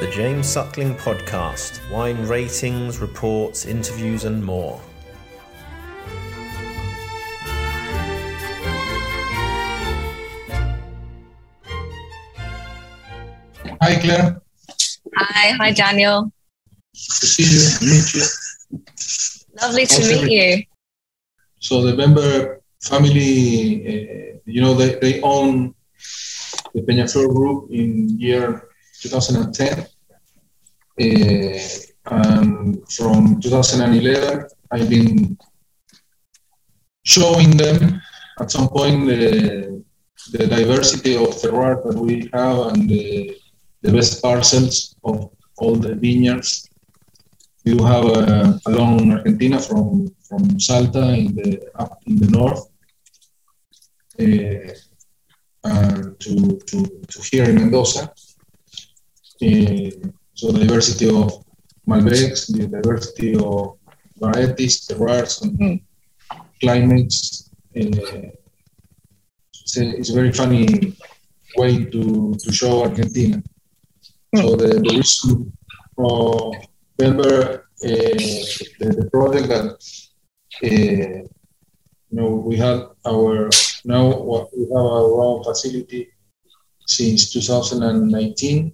The James Suckling Podcast. Wine ratings, reports, interviews and more. Hi, Claire. Hi, Daniel. Good to see you, meet you. Lovely to meet you. So the Bember family, they own the Peñaflor Group in year 2010. And from 2011, I've been showing them at some point the diversity of terroir that we have and the best parcels of all the vineyards. We do have along Argentina from Salta up in the north and to here in Mendoza. So the diversity of Malbecs, the diversity of varieties, terroirs, and climates. It's a very funny way to show Argentina. So the reason for Bember, the project that we have our own facility since 2019.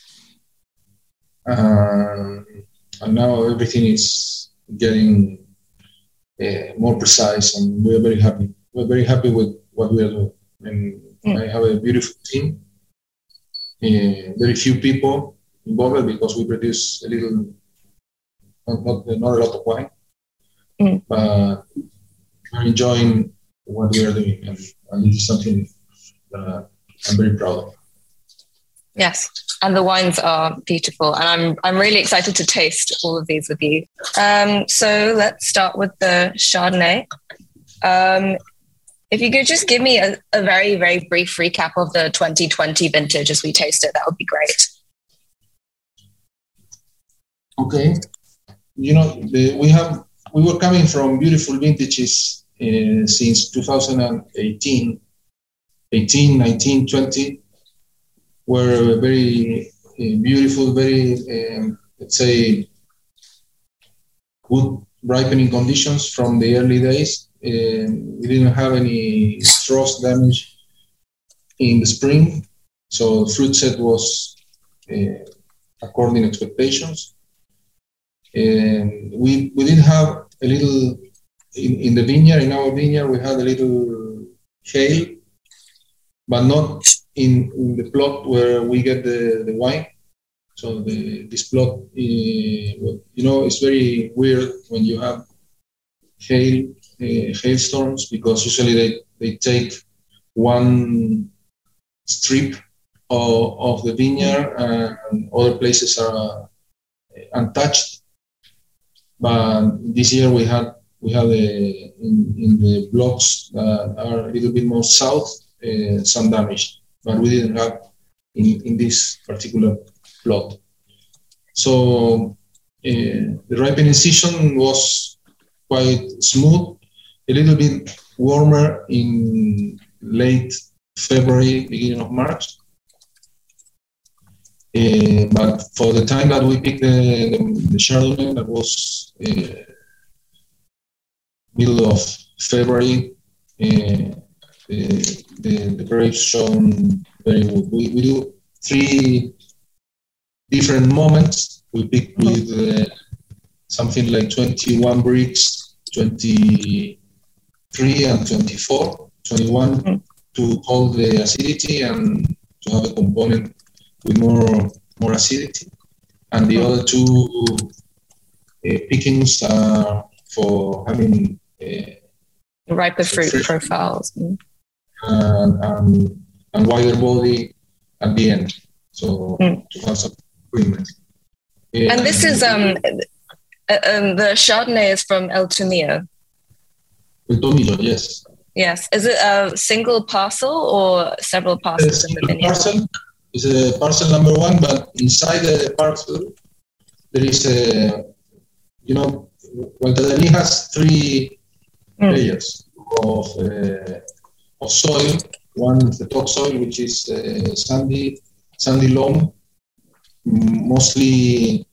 And now everything is getting more precise, and we're very happy. We're very happy with what we are doing. And I have a beautiful team. Very few people involved because we produce not a lot of wine, but we're enjoying what we are doing, and this is something that I'm very proud of. Yes, and the wines are beautiful, and I'm really excited to taste all of these with you. So let's start with the Chardonnay. If you could just give me a very, very brief recap of the 2020 vintage as we taste it, that would be great. Okay. We were coming from beautiful vintages since 2018, 18, 19, 20, were very beautiful, very, let's say, good ripening conditions from the early days. We didn't have any frost damage in the spring, so fruit set was according to expectations. We did have a little in the vineyard. In our vineyard, we had a little hail, but not in the plot where we get the wine. So this plot, it's very weird when you have hailstorms, because usually they take one strip of the vineyard and other places are untouched. But this year we had in the blocks that are a little bit more south some damage, but we didn't have in this particular plot. So the ripening season was quite smooth, a little bit warmer in late February, beginning of March. But for the time that we picked the Chardonnay, that was middle of February, the grapes shown very good. We do 3 different moments. We pick with something like 21 bricks, 23 and 24. 21 to hold the acidity and to have a component with more acidity, and the other 2 pickings are for having riper fruit profiles and wider body at the end, so to have some agreement. And this is the Chardonnay is from El Tomillo. El Tomillo, yes. Yes. Is it a single parcel or several parcels in the vineyard? Parcel. It's a parcel number 1, but inside the parcel there is Guantadalí has 3 layers of soil. One is the topsoil, which is sandy loam, mostly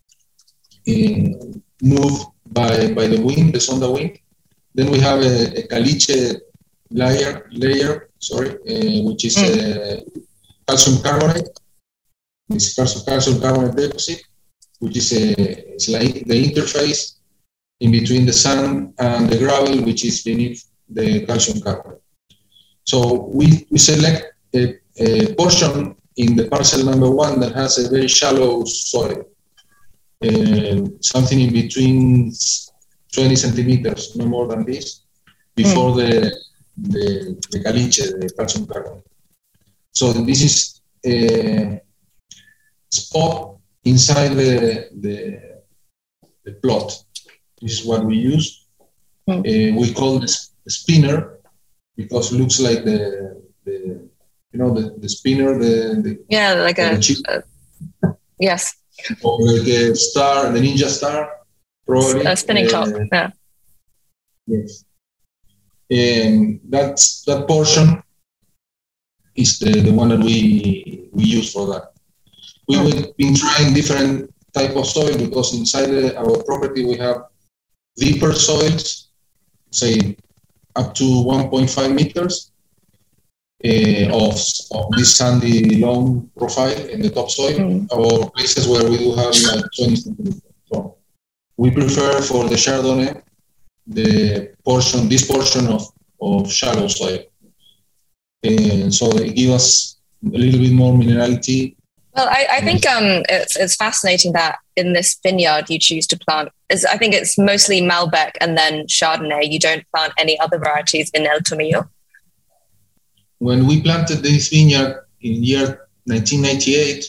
moved by the wind, the sonda wind. Then we have a caliche layer, which is calcium carbonate. This calcium carbonate deposit, which is it's like the interface in between the sand and the gravel, which is beneath the calcium carbonate. So we select a portion in the parcel number 1 that has a very shallow soil, something in between 20 centimeters, no more than this, before the caliche, the calcium carbonate. So this is a spot inside the plot. This is what we use. We call this spinner because it looks like the spinner, like yes, or like a star, the ninja star, probably a spinning top. Yeah. Yes, and that portion is the one that we use for that. We've been trying different type of soil because inside our property we have deeper soils, say up to 1.5 meters of this sandy loam profile in the topsoil, or places where we do have like 20 centimeters. So we prefer for the Chardonnay this portion of shallow soil, and so it gives us a little bit more minerality. Well, I think it's fascinating that in this vineyard you choose to plant. I think it's mostly Malbec and then Chardonnay. You don't plant any other varieties in El Tomillo. When we planted this vineyard in year 1998,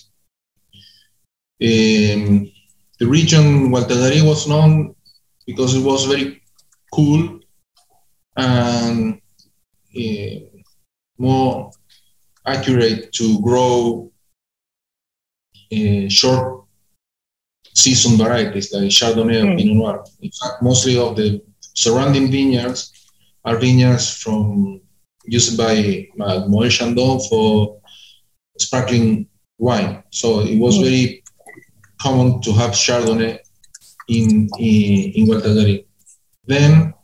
the region Gualtadari was known because it was very cool and more accurate to grow short season varieties like Chardonnay or Pinot Noir. In fact, mostly of the surrounding vineyards are vineyards used by Moët Chandon for sparkling wine. So it was very common to have Chardonnay in Gualtadari. Then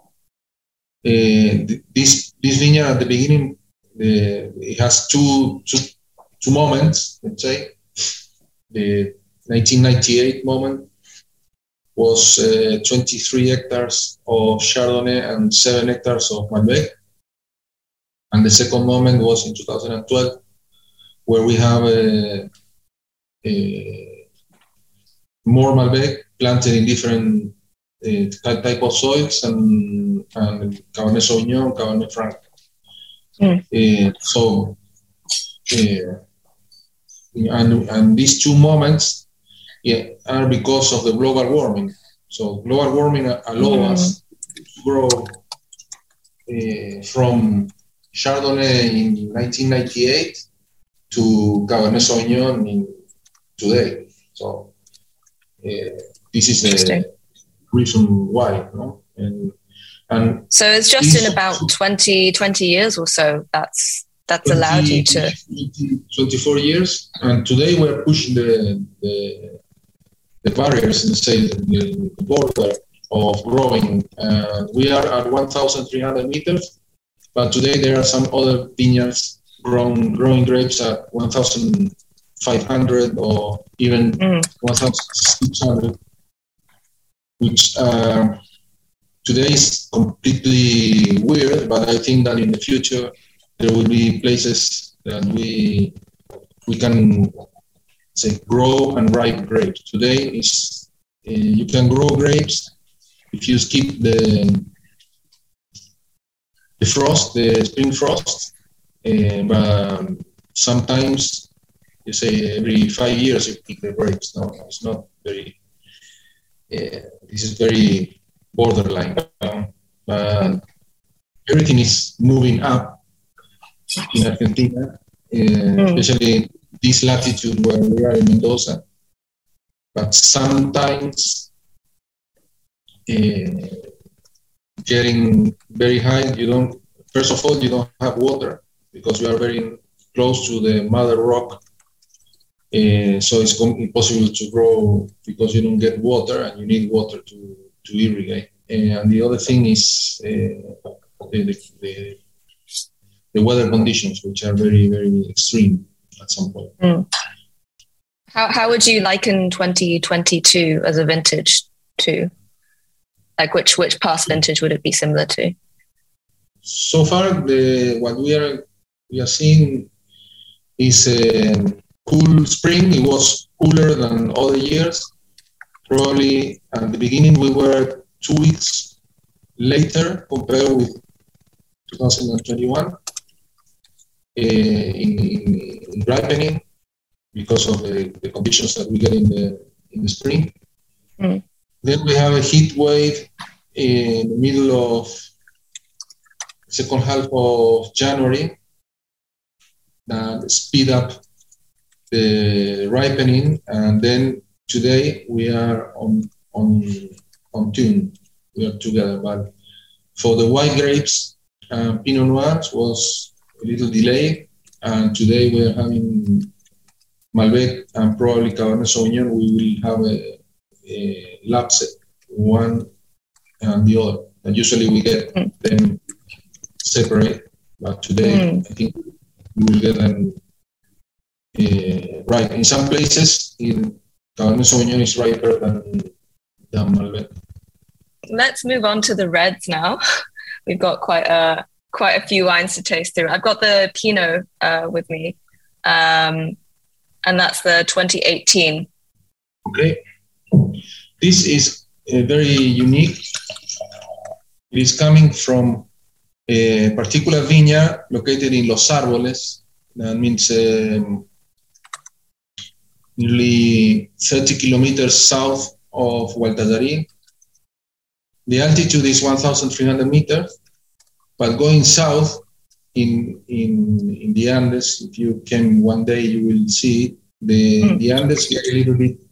this vineyard at the beginning, it has two moments, let's say. The 1998 moment was 23 hectares of Chardonnay and 7 hectares of Malbec. And the second moment was in 2012, where we have more Malbec planted in different type of soils and Cabernet Sauvignon, Cabernet Franc. And these two moments are because of the global warming. So global warming allows us to grow from Chardonnay in 1998 to Cabernet Sauvignon today. So this is the reason why. No? And so it's just in about 20 years or so that's allowed you to 24 years, and today we're pushing the barriers, let's say the border of growing. We are at 1,300 meters, but today there are some other vineyards growing grapes at 1,500 or even 1,600, which today is completely weird, but I think that in the future there will be places that we can say grow and ripe grapes. Today is you can grow grapes if you skip the frost, the spring frost, but sometimes you say every 5 years you pick the grapes. No, it's not very. This is very borderline, but everything is moving up in Argentina, especially this latitude where we are in Mendoza. But sometimes getting very high, first of all, you don't have water because you are very close to the mother rock. So it's impossible to grow because you don't get water, and you need water to irrigate. And the other thing is the weather conditions, which are very, very extreme at some point. How would you liken 2022 as a vintage to? Like which past vintage would it be similar to? So far, what we are seeing is a cool spring. It was cooler than other years. Probably at the beginning we were 2 weeks later compared with 2021 in ripening because of the conditions that we get in the spring. Then we have a heat wave in the middle of second half of January that speed up the ripening, and then today we are on tune. We are together, but for the white grapes, Pinot Noirs was a little delayed, and today we are having Malbec and probably Cabernet Sauvignon. We will have a lapse, one and the other. And usually we get them separate, but today I think we will get them right. In some places, in Cabernet Sauvignon is riper than Malbec. Let's move on to the reds now. We've got quite a few wines to taste through. I've got the Pinot with me, and that's the 2018. Okay. This is very unique. It is coming from a particular vineyard located in Los Árboles. That means nearly 30 kilometers south of Gualtallarí. The altitude is 1,300 meters, but going south in the Andes, if you came one day, you will see the Andes get a little bit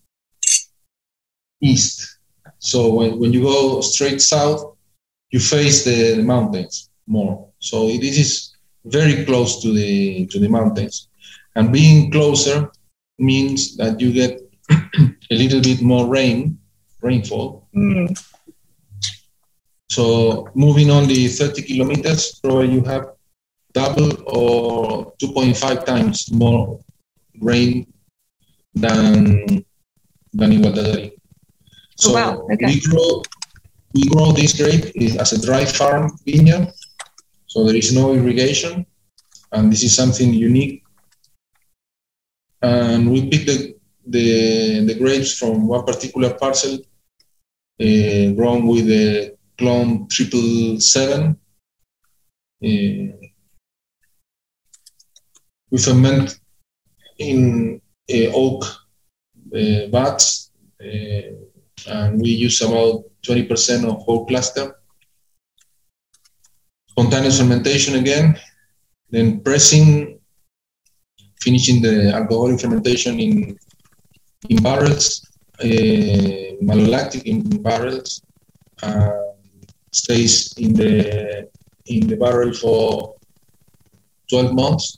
east. So when you go straight south, you face the mountains more. So this is very close to the mountains, and being closer means that you get a little bit more rainfall. So moving on the 30 kilometers, probably you have double or 2.5 times more rain than in Gualtallarí. So wow. Okay. we grow this grape as a dry farm vineyard, so there is no irrigation, and this is something unique. And we pick the grapes from one particular parcel, grown with the clone 777. We ferment in oak vats, and we use about 20% of whole cluster. Spontaneous fermentation again, then pressing, finishing the alcoholic fermentation in barrels, malolactic in barrels, stays in the barrel for 12 months,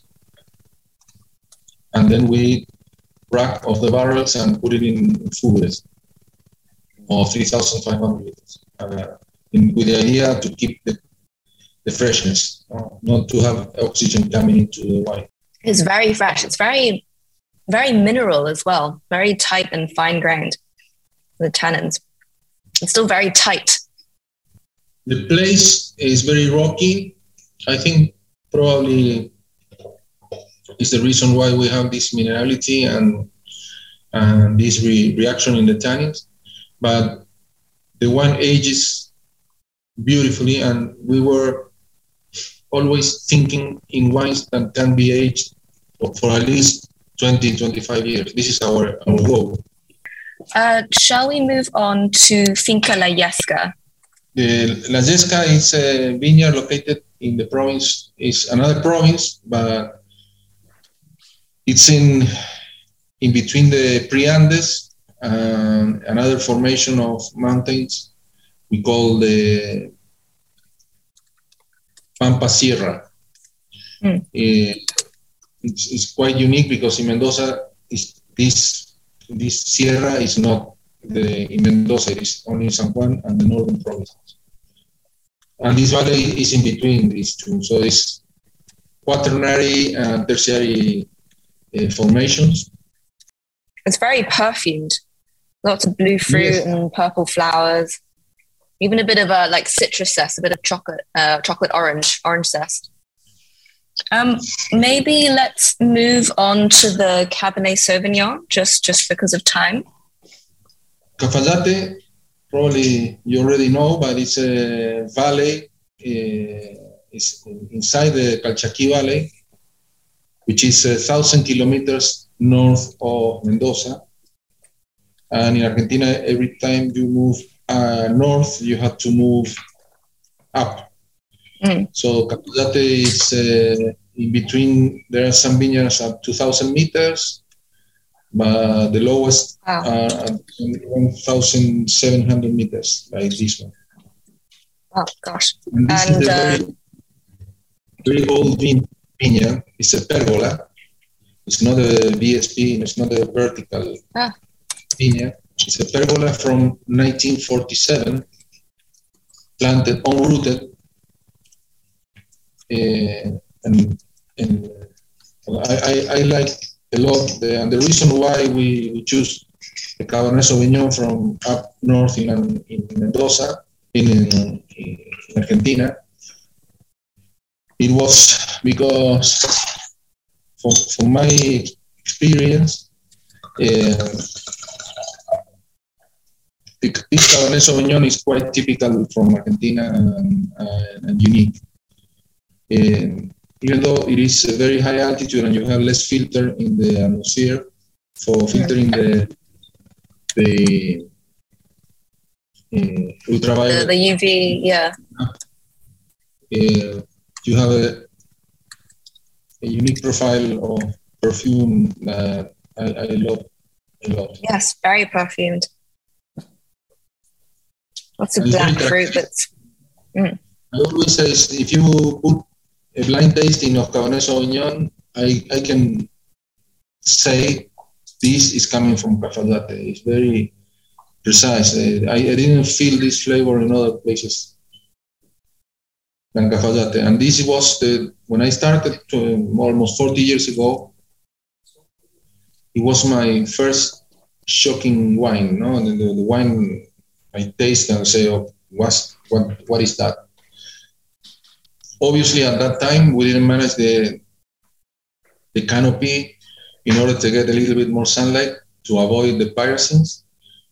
and then we rack off the barrels and put it in fubres of 3,500 liters, with the idea to keep the freshness, not to have oxygen coming into the wine. It's very fresh. It's very, very mineral as well. Very tight and fine grained. The tannins. It's still very tight. The place is very rocky. I think probably is the reason why we have this minerality and this reaction in the tannins. But the wine ages beautifully, and we were always thinking in wines that can be aged for at least 20, 25 years. This is our goal. Shall we move on to Finca La Yesca? La Yesca is a vineyard located in the province, is another province, but it's in between the Pre-Andes and another formation of mountains we call the Pampa Sierra. It's quite unique because in Mendoza this sierra is not in Mendoza, it is only San Juan and the northern provinces. And this valley is in between these two. So it's quaternary and tertiary formations. It's very perfumed. Lots of blue fruit and purple flowers. Even a bit of like citrus zest, a bit of chocolate orange zest. Maybe let's move on to the Cabernet Sauvignon, just because of time. Cafayate, probably you already know, but it's a valley. It's inside the Calchaquí Valley, which is 1,000 kilometers north of Mendoza. And in Argentina, every time you move north, you have to move up. So Cafayate is in between. There are some vineyards at 2,000 meters, but the lowest are at 1,700 meters, like this one. Oh gosh! And this is a very old vineyard. It's a pergola. It's not a VSP. It's not a vertical vineyard. It's a pergola from 1947, planted unrooted. And I like a lot, and the reason why we choose the Cabernet Sauvignon from up north in Mendoza, in Argentina, it was because, from my experience, this Cabernet Sauvignon is quite typical from Argentina and unique. Even though it is a very high altitude and you have less filter in the atmosphere for filtering the ultraviolet. The UV, yeah. You have a unique profile of perfume that I love a lot. Yes, very perfumed. Lots of black fruit that's... I always say, if you put a blind tasting of Cabernet Sauvignon, I can say this is coming from Cafayate. It's very precise. I didn't feel this flavor in other places than Cafayate. And this was when I started almost 40 years ago, it was my first shocking wine. No, the wine I taste and say, oh, what is that? Obviously, at that time, we didn't manage the canopy in order to get a little bit more sunlight to avoid the pyrazines.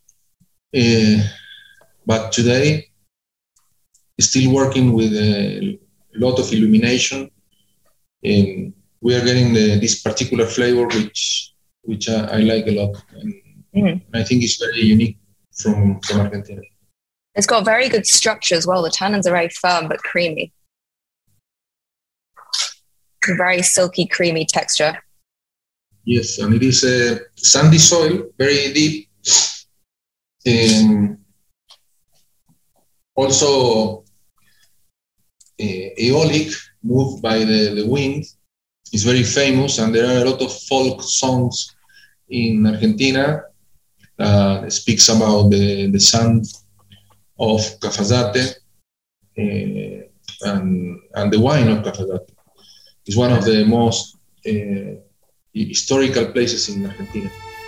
But today, still working with a lot of illumination, and we are getting this particular flavor, which I like a lot, and I think it's very unique from Argentina. It's got very good structure as well. The tannins are very firm but creamy. Very silky, creamy texture. Yes, and it is a sandy soil, very deep. Also, aeolic, moved by the wind, is very famous, and there are a lot of folk songs in Argentina that speaks about the sun of Cafayate and the wine of Cafayate. It's one of the most historical places in Argentina.